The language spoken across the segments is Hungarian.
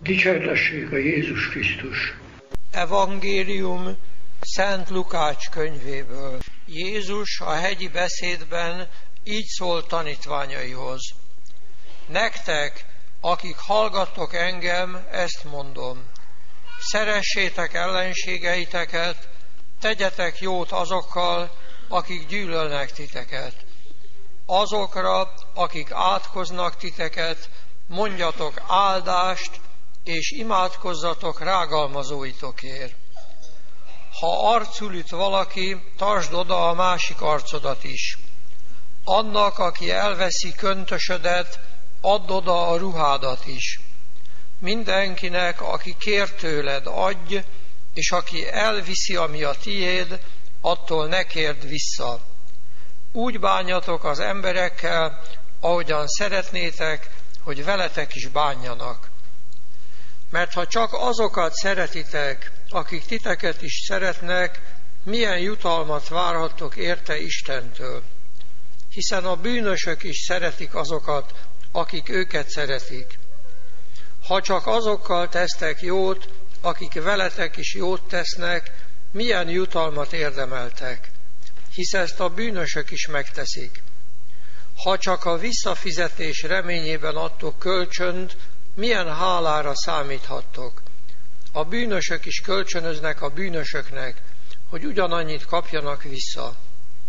Dicsértessék a Jézus Krisztus! Evangélium Szent Lukács könyvéből. Jézus a hegyi beszédben így szólt tanítványaihoz. Nektek, akik hallgattok engem, ezt mondom. Szeressétek ellenségeiteket, tegyetek jót azokkal, akik gyűlölnek titeket. Azokra, akik átkoznak titeket, mondjatok áldást, és imádkozzatok rágalmazóitokért. Ha arcul üt valaki, tartsd oda a másik arcodat is. Annak, aki elveszi köntösödet, add oda a ruhádat is. Mindenkinek, aki kér tőled, adj, és aki elviszi, ami a tiéd, attól ne kérd vissza. Úgy bánjatok az emberekkel, ahogyan szeretnétek, hogy veletek is bánjanak. Mert ha csak azokat szeretitek, akik titeket is szeretnek, milyen jutalmat várhattok érte Istentől? Hiszen a bűnösök is szeretik azokat, akik őket szeretik. Ha csak azokkal tesztek jót, akik veletek is jót tesznek, milyen jutalmat érdemeltek? Hisz ezt a bűnösök is megteszik. Ha csak a visszafizetés reményében adtok kölcsönt, milyen hálára számíthattok? A bűnösök is kölcsönöznek a bűnösöknek, hogy ugyanannyit kapjanak vissza.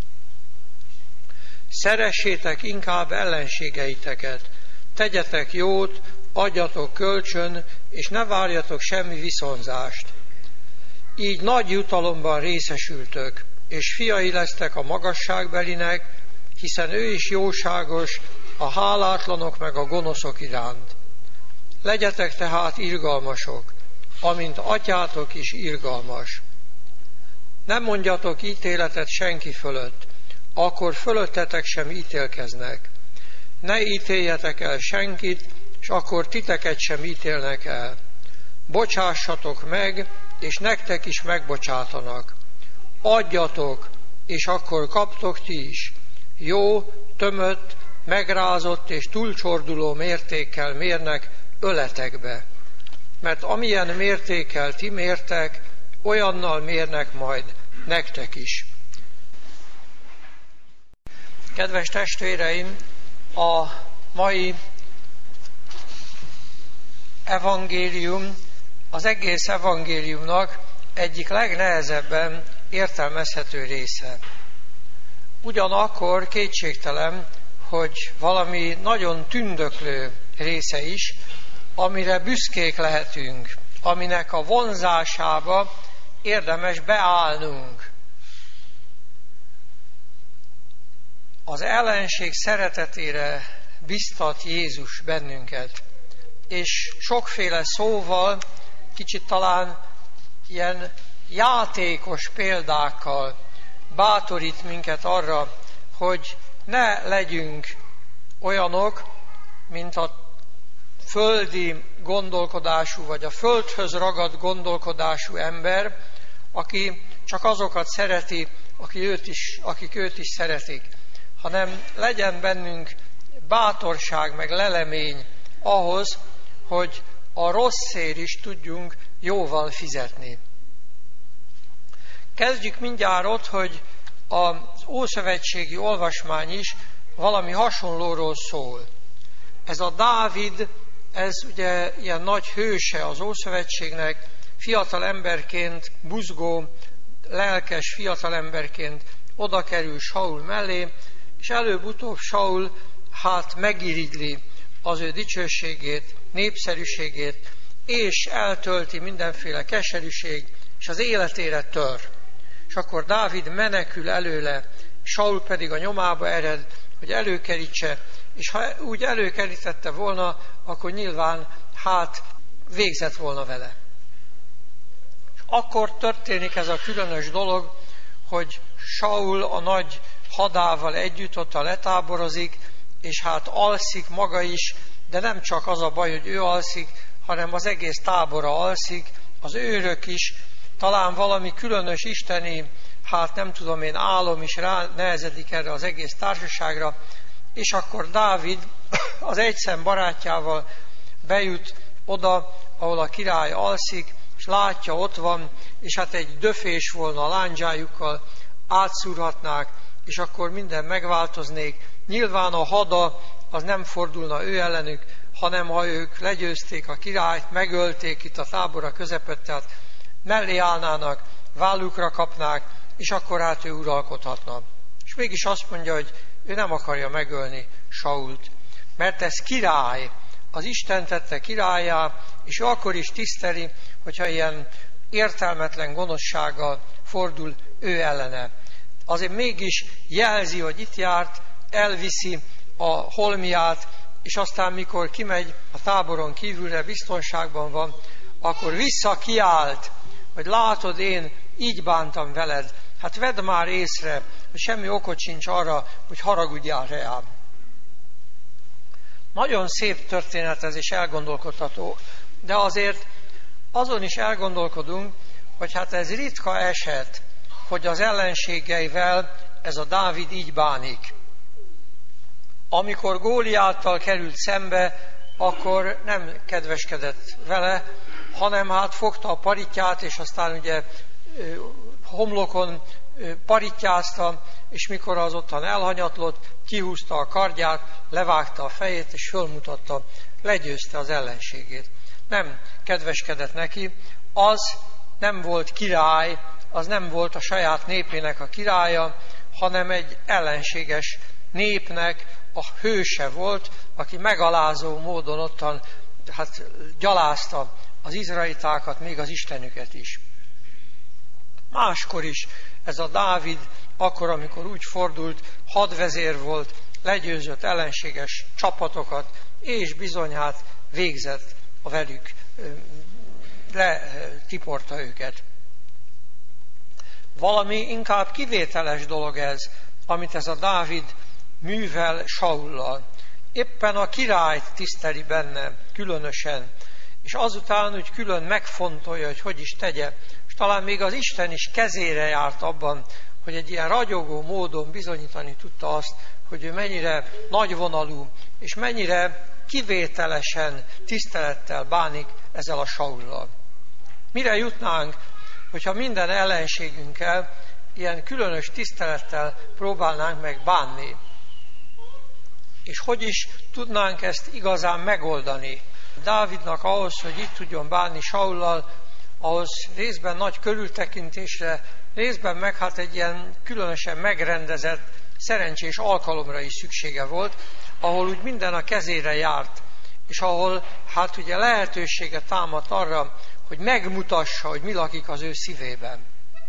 Szeressétek inkább ellenségeiteket, tegyetek jót, adjatok kölcsön, és ne várjatok semmi viszonzást. Így nagy jutalomban részesültök, és fiai lesztek a magasságbelinek, hiszen ő is jóságos a hálátlanok meg a gonoszok iránt. Legyetek tehát irgalmasok, amint atyátok is irgalmas. Nem mondjatok ítéletet senki fölött, akkor fölöttetek sem ítélkeznek. Ne ítéljetek el senkit, és akkor titeket sem ítélnek el. Bocsássatok meg, és nektek is megbocsátanak. Adjatok, és akkor kaptok ti is. Jó, tömött, megrázott és túlcsorduló mértékkel mérnek öletekbe. Mert amilyen mértékkel ti mértek, olyannal mérnek majd nektek is. Kedves testvéreim, a mai evangélium az egész evangéliumnak egyik legnehezebben értelmezhető része. Ugyanakkor kétségtelen, hogy valami nagyon tündöklő része is, amire büszkék lehetünk, aminek a vonzásába érdemes beállnunk. Az ellenség szeretetére biztat Jézus bennünket, és sokféle szóval, kicsit talán ilyen játékos példákkal bátorít minket arra, hogy ne legyünk olyanok, mint a földi gondolkodású, vagy a földhöz ragadt gondolkodású ember, aki csak azokat szereti, akik őt is szeretik, hanem legyen bennünk bátorság, meg lelemény ahhoz, hogy a rosszért is tudjunk jóval fizetni. Kezdjük mindjárt ott, hogy az ószövetségi olvasmány is valami hasonlóról szól. Ez a Dávid, ez ugye ilyen nagy hőse az Ószövetségnek, fiatal emberként, buzgó, lelkes fiatalemberként oda kerül Saul mellé, és előbb-utóbb Saul megirigyli az ő dicsőségét, népszerűségét, és eltölti mindenféle keserűség, és az életére tör. És akkor Dávid menekül előle, Saul pedig a nyomába ered, hogy előkerítse, és ha úgy előkerítette volna, akkor nyilván végzett volna vele. És akkor történik ez a különös dolog, hogy Saul a nagy hadával együtt ott letáborozik, és alszik maga is, de nem csak az a baj, hogy ő alszik, hanem az egész tábora alszik, az őrök is, talán valami különös isteni, nem tudom én, álom is rá nehezedik erre az egész társaságra, és akkor Dávid az egyszem barátjával bejut oda, ahol a király alszik, és látja, ott van, és hát egy döfés volna a lándzsájukkal, átszúrhatnák, és akkor minden megváltoznék. Nyilván a hada az nem fordulna ő ellenük, hanem ha ők legyőzték a királyt, megölték itt a tábora közepette, tehát mellé állnának, vállukra kapnák, és akkor hát ő uralkodhatna. És mégis azt mondja, hogy ő nem akarja megölni Sault, mert ez király, az Isten tette királlyá, és ő akkor is tiszteli, hogyha ilyen értelmetlen gonoszsággal fordul ő ellene. Azért mégis jelzi, hogy itt járt, elviszi a holmiát, és aztán mikor kimegy a táboron kívülre, biztonságban van, akkor visszakiált, hogy látod, én így bántam veled. Hát vedd már észre, hogy semmi okod sincs arra, hogy haragudjál rám. Nagyon szép történet ez, és elgondolkodtató, de azért azon is elgondolkodunk, hogy hát ez ritka eset, hogy az ellenségeivel ez a Dávid így bánik. Amikor Góliáttal került szembe, akkor nem kedveskedett vele, hanem hát fogta a paritját, és aztán ugye homlokon parittyázta, és mikor az ottan elhanyatlott, kihúzta a kardját, levágta a fejét, és fölmutatta, legyőzte az ellenségét. Nem kedveskedett neki, az nem volt király, az nem volt a saját népének a királya, hanem egy ellenséges népnek a hőse volt, aki megalázó módon ottan gyalázta az izraelitákat, még az Istenüket is. Máskor is ez a Dávid, akkor, amikor úgy fordult, hadvezér volt, legyőzött ellenséges csapatokat, és bizony hát végzett a velük, letiporta őket. Valami inkább kivételes dolog ez, amit ez a Dávid művel Saullal. Éppen a királyt tiszteli benne különösen, és azután úgy külön megfontolja, hogy is tegye, és talán még az Isten is kezére járt abban, hogy egy ilyen ragyogó módon bizonyítani tudta azt, hogy ő mennyire nagyvonalú, és mennyire kivételesen tisztelettel bánik ezzel a Saullal. Mire jutnánk, hogyha minden ellenségünkkel ilyen különös tisztelettel próbálnánk meg bánni? És hogy is tudnánk ezt igazán megoldani? Dávidnak ahhoz, hogy így tudjon bánni Saullal, ahhoz részben nagy körültekintésre, részben meg hát egy ilyen különösen megrendezett, szerencsés alkalomra is szüksége volt, ahol úgy minden a kezére járt, és ahol hát ugye lehetősége támadt arra, hogy megmutassa, hogy mi lakik az ő szívében.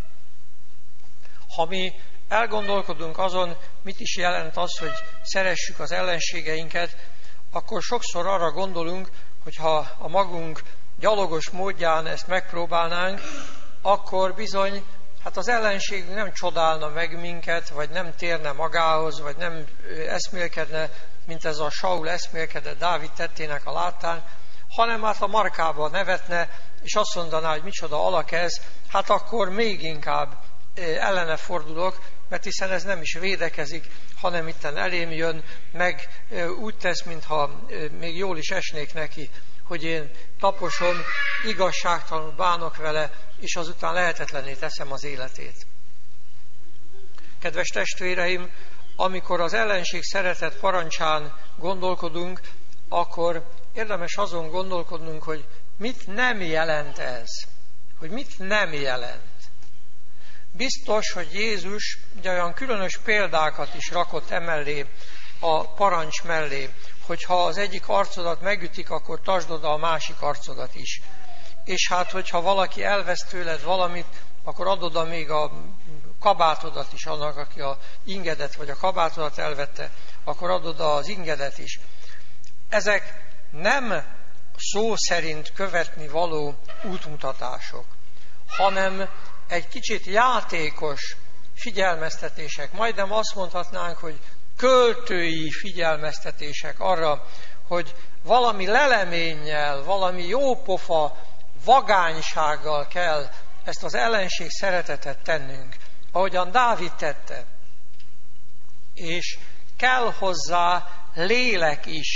Ha mi elgondolkodunk azon, mit is jelent az, hogy szeressük az ellenségeinket, akkor sokszor arra gondolunk, hogy ha a magunk gyalogos módján ezt megpróbálnánk, akkor bizony hát az ellenségünk nem csodálna meg minket, vagy nem térne magához, vagy nem eszmélkedne, mint ez a Saul eszmélkedett Dávid tettének a láttán, hanem hát a markába nevetne, és azt mondaná, hogy micsoda alak ez, hát akkor még inkább ellene fordulok, mert hiszen ez nem is védekezik, hanem itten elém jön, meg úgy tesz, mintha még jól is esnék neki, hogy én taposom, igazságtalanul bánok vele, és azután lehetetlenné teszem az életét. Kedves testvéreim, amikor az ellenség szeretett parancsán gondolkodunk, akkor érdemes azon gondolkodnunk, hogy mit nem jelent ez. Hogy mit nem jelent. Biztos, hogy Jézus ugye olyan különös példákat is rakott emellé, a parancs mellé, hogy ha az egyik arcodat megütik, akkor tartsd oda a másik arcodat is. És hát, hogyha valaki elvesz tőled valamit, akkor add oda még a kabátodat is annak, aki a ingedet vagy a kabátodat elvette, akkor add oda az ingedet is. Ezek nem szó szerint követni való útmutatások, hanem egy kicsit játékos figyelmeztetések. Majdnem azt mondhatnánk, hogy költői figyelmeztetések arra, hogy valami leleménnyel, valami jópofa vagánysággal kell ezt az ellenség szeretetet tennünk, ahogyan Dávid tette. És kell hozzá lélek is,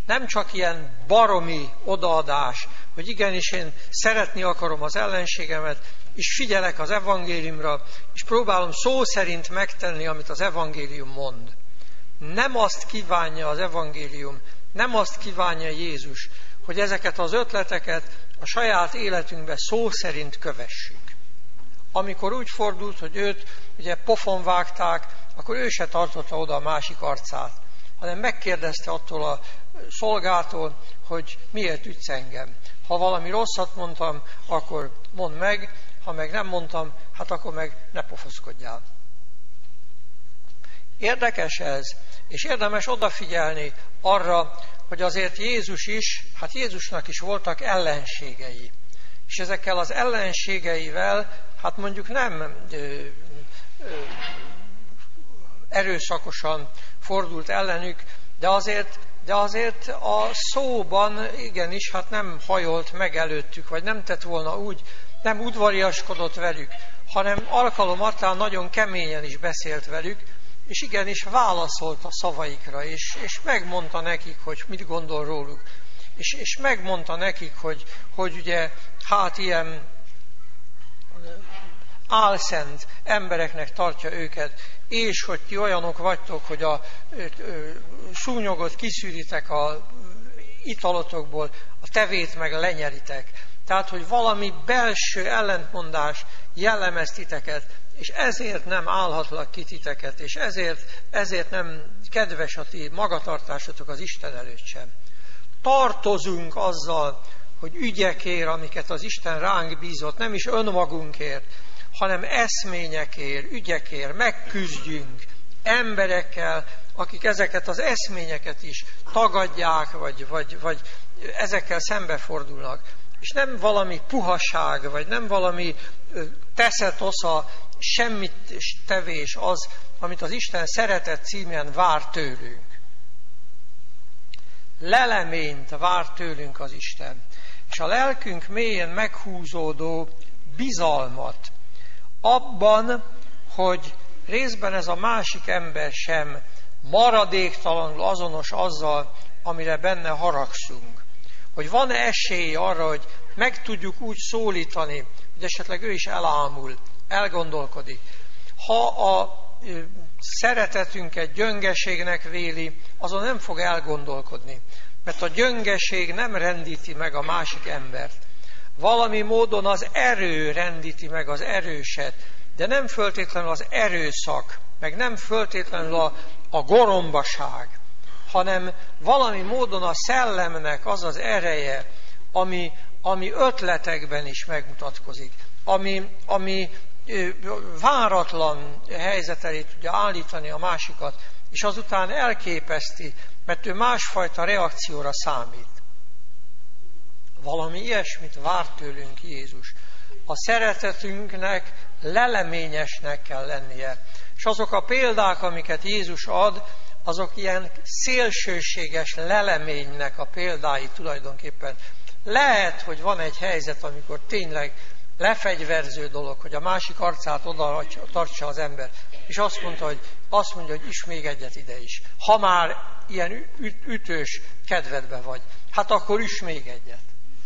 Nem csak ilyen baromi odaadás, hogy igenis én szeretni akarom az ellenségemet, és figyelek az evangéliumra, és próbálom szó szerint megtenni, amit az evangélium mond. Nem azt kívánja az evangélium, nem azt kívánja Jézus, hogy ezeket az ötleteket a saját életünkbe szó szerint kövessük. Amikor úgy fordult, hogy őt ugye pofon vágták, akkor ő se tartotta oda a másik arcát, hanem megkérdezte attól a szolgától, hogy miért ütsz engem. Ha valami rosszat mondtam, akkor mondd meg, ha meg nem mondtam, hát akkor meg ne pofoszkodjál. Érdekes ez, és érdemes odafigyelni arra, hogy azért Jézus is, hát Jézusnak is voltak ellenségei. És ezekkel az ellenségeivel, hát mondjuk nem erőszakosan fordult ellenük, de azért a szóban igenis, hát nem hajolt meg előttük, vagy nem tett volna úgy, nem udvariaskodott velük, hanem alkalomattán nagyon keményen is beszélt velük, és igenis válaszolt a szavaikra, és megmondta nekik, hogy mit gondol róluk. És megmondta nekik, hogy ugye, hát ilyen álszent embereknek tartja őket, és hogy ti olyanok vagytok, hogy a szúnyogot kiszűritek a italotokból, a tevét meg lenyelitek. Tehát, hogy valami belső ellentmondás jellemez titeket, és ezért nem állhatlak ki titeket, és ezért nem kedves a ti magatartásotok az Isten előtt sem. Tartozunk azzal, hogy ügyekért, amiket az Isten ránk bízott, nem is önmagunkért, hanem eszményekért, ügyekért megküzdjünk emberekkel, akik ezeket az eszményeket is tagadják, vagy ezekkel szembefordulnak. És nem valami puhaság, vagy nem valami teszetosza, semmit tevés az, amit az Isten szeretet címén vár tőlünk. Leleményt vár tőlünk az Isten. És a lelkünk mélyén meghúzódó bizalmat abban, hogy részben ez a másik ember sem maradéktalanul azonos azzal, amire benne haragszunk. Hogy van-e esély arra, hogy meg tudjuk úgy szólítani, hogy esetleg ő is elámul, elgondolkodik. Ha a szeretetünket gyöngeségnek véli, azon nem fog elgondolkodni. Mert a gyöngeség nem rendíti meg a másik embert. Valami módon az erő rendíti meg az erőset, de nem föltétlenül az erőszak, meg nem föltétlenül a gorombaság, hanem valami módon a szellemnek az az ereje, ami ötletekben is megmutatkozik, ami váratlan helyzet elé tudja állítani a másikat, és azután elképeszti, mert ő másfajta reakcióra számít. Valami ilyesmit vár tőlünk Jézus. A szeretetünknek leleményesnek kell lennie. És azok a példák, amiket Jézus ad, azok ilyen szélsőséges leleménynek a példái tulajdonképpen. Lehet, hogy van egy helyzet, amikor tényleg lefegyverző dolog, hogy a másik arcát oda tartsa az ember, és azt mondja, hogy is még egyet ide is. Ha már ilyen ütős kedvedbe vagy, hát akkor is még egyet.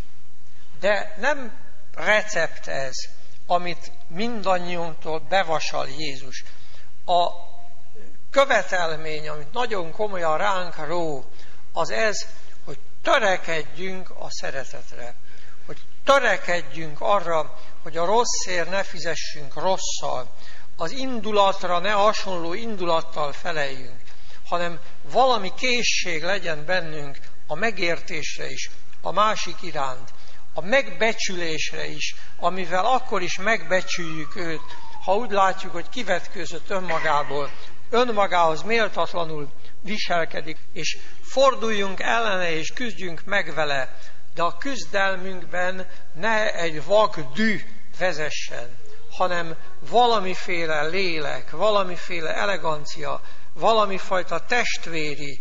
De nem recept ez, amit mindannyiunktól bevasal Jézus. A követelmény, amit nagyon komolyan ránk ró, az ez, hogy törekedjünk a szeretetre. Hogy törekedjünk arra, hogy a rosszért ne fizessünk rosszal. Az indulatra ne hasonló indulattal feleljünk, hanem valami készség legyen bennünk a megértésre is, a másik iránt, a megbecsülésre is, amivel akkor is megbecsüljük őt, ha úgy látjuk, hogy kivetkőzött önmagához méltatlanul viselkedik, és forduljunk ellene, és küzdjünk meg vele, de a küzdelmünkben ne egy vak dű vezessen, hanem valamiféle lélek, valamiféle elegancia, valamifajta testvéri,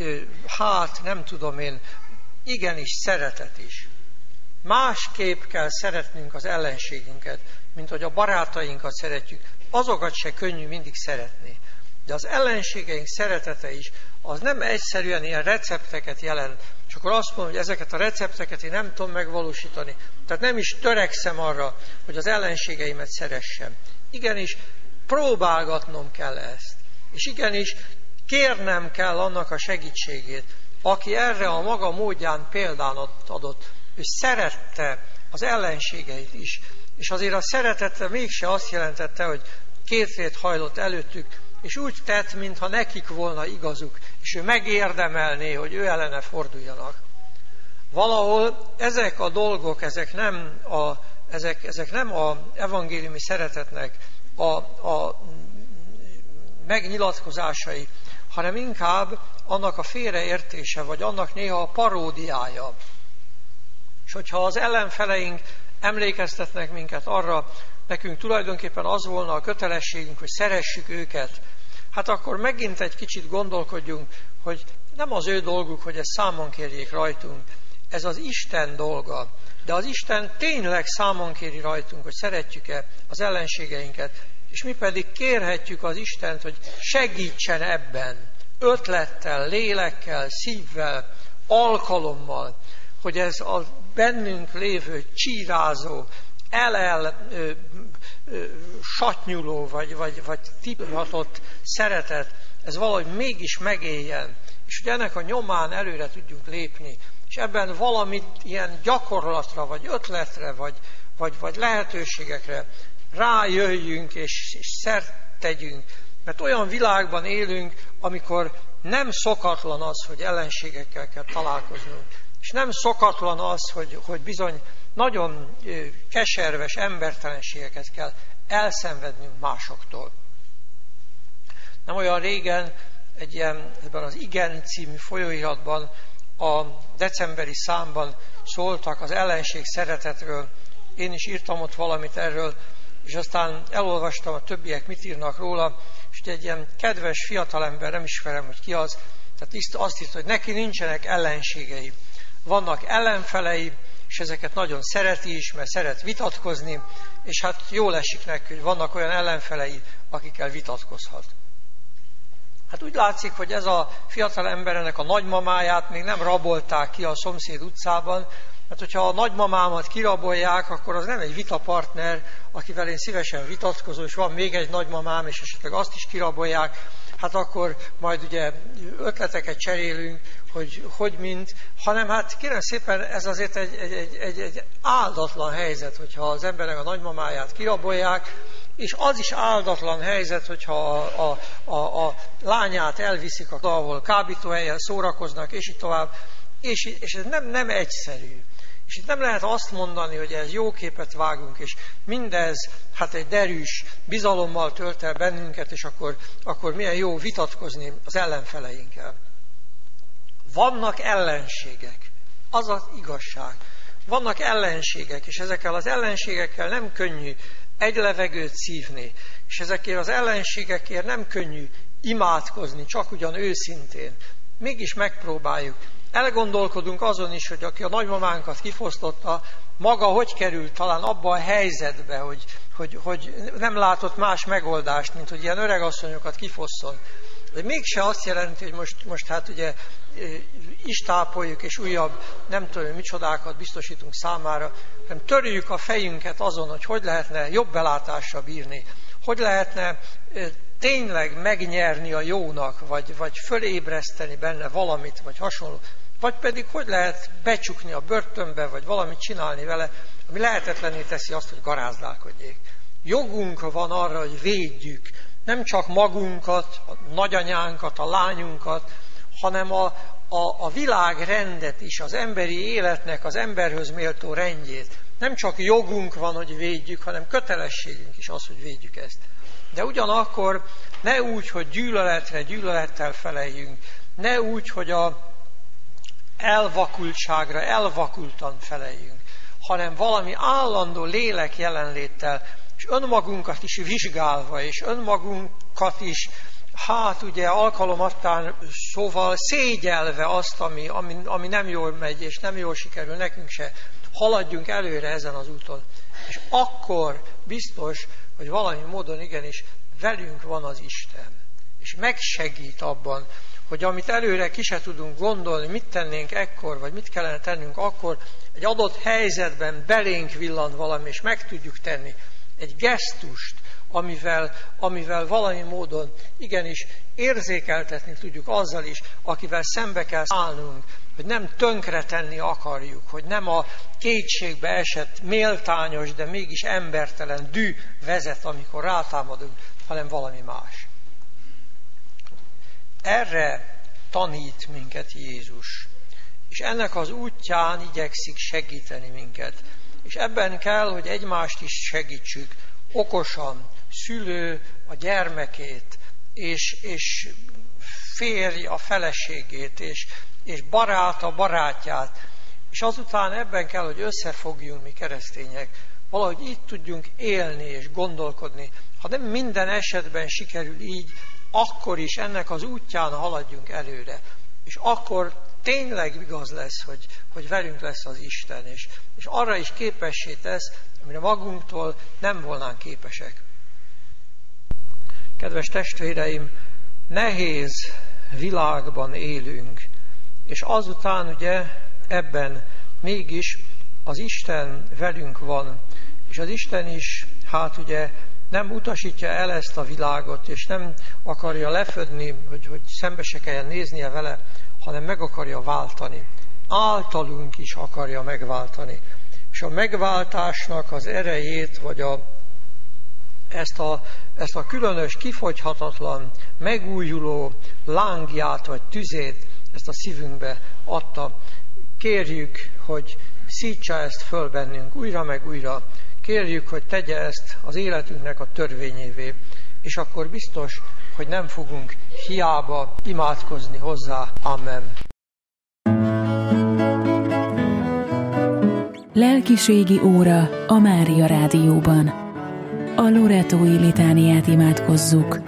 nem tudom én, igenis szeretet is. Másképp kell szeretnünk az ellenségünket, mint hogy a barátainkat szeretjük. Azokat se könnyű mindig szeretni. De az ellenségeink szeretete is, az nem egyszerűen ilyen recepteket jelent, és akkor azt mondom, hogy ezeket a recepteket én nem tudom megvalósítani. Tehát nem is törekszem arra, hogy az ellenségeimet szeressem. Igenis, próbálgatnom kell ezt. És igenis, kérnem kell annak a segítségét, aki erre a maga módján példát adott, ő szerette az ellenségeit is. És azért a szeretete mégse azt jelentette, hogy kétrét hajlott előttük, és úgy tett, mintha nekik volna igazuk, és ő megérdemelné, hogy ő ellene forduljanak. Valahol ezek a dolgok, ezek nem a evangéliumi szeretetnek a megnyilatkozásai, hanem inkább annak a félreértése, vagy annak néha a paródiája. És hogyha az ellenfeleink emlékeztetnek minket arra, nekünk tulajdonképpen az volna a kötelességünk, hogy szeressük őket, hát akkor megint egy kicsit gondolkodjunk, hogy nem az ő dolguk, hogy ezt számon kérjék rajtunk. Ez az Isten dolga. De az Isten tényleg számon kéri rajtunk, hogy szeretjük-e az ellenségeinket, és mi pedig kérhetjük az Istent, hogy segítsen ebben, ötlettel, lélekkel, szívvel, alkalommal, hogy ez a bennünk lévő csírázó, satnyuló, vagy tiphatott szeretet, ez valahogy mégis megéljen, és hogy ennek a nyomán előre tudjunk lépni, és ebben valamit ilyen gyakorlatra, vagy ötletre, vagy lehetőségekre rájöjjünk, és szert tegyünk. Mert olyan világban élünk, amikor nem szokatlan az, hogy ellenségekkel kell találkoznunk. És nem szokatlan az, hogy bizony nagyon keserves embertelenségeket kell elszenvednünk másoktól. Nem olyan régen ebben az Igen című folyóiratban a decemberi számban szóltak az ellenség szeretetről. Én is írtam ott valamit erről, és aztán elolvastam, a többiek mit írnak róla, és egy ilyen kedves fiatalember, nem ismerem, hogy ki az, tehát azt írta, hogy neki nincsenek ellenségei. Vannak ellenfelei, és ezeket nagyon szereti is, mert szeret vitatkozni, és hát jól esik neki, hogy vannak olyan ellenfelei, akikkel vitatkozhat. Hát úgy látszik, hogy ez a fiatal embernek a nagymamáját még nem rabolták ki a szomszéd utcában, mert hogyha a nagymamámat kirabolják, akkor az nem egy vitapartner, akivel én szívesen vitatkozom, és van még egy nagymamám, és esetleg azt is kirabolják, hát akkor majd ugye ötleteket cserélünk, hogy mint, hanem hát kérem szépen, ez azért egy áldatlan helyzet, hogyha az embernek a nagymamáját kirabolják, és az is áldatlan helyzet, hogyha a lányát elviszik, ahol kábítóhelyen szórakoznak, és így tovább, és ez nem egyszerű. És itt nem lehet azt mondani, hogy ez jó képet vágunk, és mindez hát egy derűs bizalommal tölt el bennünket, és akkor milyen jó vitatkozni az ellenfeleinkkel. Vannak ellenségek, az az igazság. Vannak ellenségek, és ezekkel az ellenségekkel nem könnyű egy levegőt szívni, és ezekért az ellenségekért nem könnyű imádkozni, csak ugyan őszintén. Mégis megpróbáljuk. Elgondolkodunk azon is, hogy aki a nagymamánkat kifosztotta, maga hogy került talán abba a helyzetbe, hogy nem látott más megoldást, mint hogy ilyen öregasszonyokat kifosszon. De mégse azt jelenti, hogy most hát ugye istápoljuk, és újabb nem tudom, micsodákat biztosítunk számára, hanem törjük a fejünket azon, hogy lehetne jobb belátással bírni, hogy lehetne tényleg megnyerni a jónak, vagy fölébreszteni benne valamit, vagy hasonló, vagy pedig hogy lehet becsukni a börtönbe, vagy valamit csinálni vele, ami lehetetlenné teszi azt, hogy garázdálkodjék. Jogunk van arra, hogy védjük nem csak magunkat, a nagyanyánkat, a lányunkat, hanem a világrendet is, az emberi életnek az emberhöz méltó rendjét. Nem csak jogunk van, hogy védjük, hanem kötelességünk is az, hogy védjük ezt. De ugyanakkor ne úgy, hogy gyűlölettel feleljünk, ne úgy, hogy a elvakultságra elvakultan feleljünk, hanem valami állandó lélek jelenléttel, és önmagunkat is vizsgálva, és önmagunkat is, hát ugye alkalomattán szóval szégyelve azt, ami nem jól megy, és nem jól sikerül nekünk se, haladjunk előre ezen az úton. És akkor biztos, hogy valami módon igenis velünk van az Isten. és megsegít abban, hogy amit előre ki se tudunk gondolni, mit tennénk ekkor, vagy mit kellene tennünk akkor, egy adott helyzetben belénk villant valami, és meg tudjuk tenni. Egy gesztust, amivel valami módon igenis érzékeltetni tudjuk azzal is, akivel szembe kell szállnunk, hogy nem tönkretenni akarjuk, hogy nem a kétségbe esett, méltányos, de mégis embertelen dű vezet, amikor rátámadunk, hanem valami más. Erre tanít minket Jézus, és ennek az útján igyekszik segíteni minket. És ebben kell, hogy egymást is segítsük, okosan, szülő a gyermekét, és férj a feleségét, és barát a barátját. És azután ebben kell, hogy összefogjunk mi keresztények. Valahogy így tudjunk élni és gondolkodni. Ha nem minden esetben sikerül így, akkor is ennek az útján haladjunk előre. És akkor tényleg igaz lesz, hogy velünk lesz az Isten, és arra is képessé tesz, amire magunktól nem volnánk képesek. Kedves testvéreim, nehéz világban élünk, és azután ugye ebben mégis az Isten velünk van, és az Isten is, hát ugye nem utasítja el ezt a világot, és nem akarja lefödni, hogy szembe se kelljen néznie vele, hanem meg akarja váltani. Általunk is akarja megváltani. És a megváltásnak az erejét, vagy ezt a különös, kifogyhatatlan, megújuló lángját, vagy tüzét, ezt a szívünkbe adta. Kérjük, hogy szítsa ezt föl bennünk újra meg újra. Kérjük, hogy tegye ezt az életünknek a törvényévé, és akkor biztos, hogy nem fogunk hiába imádkozni hozzá. Amen. Lelkiségi óra a Mária Rádióban. A loretói litániát imádkozzuk.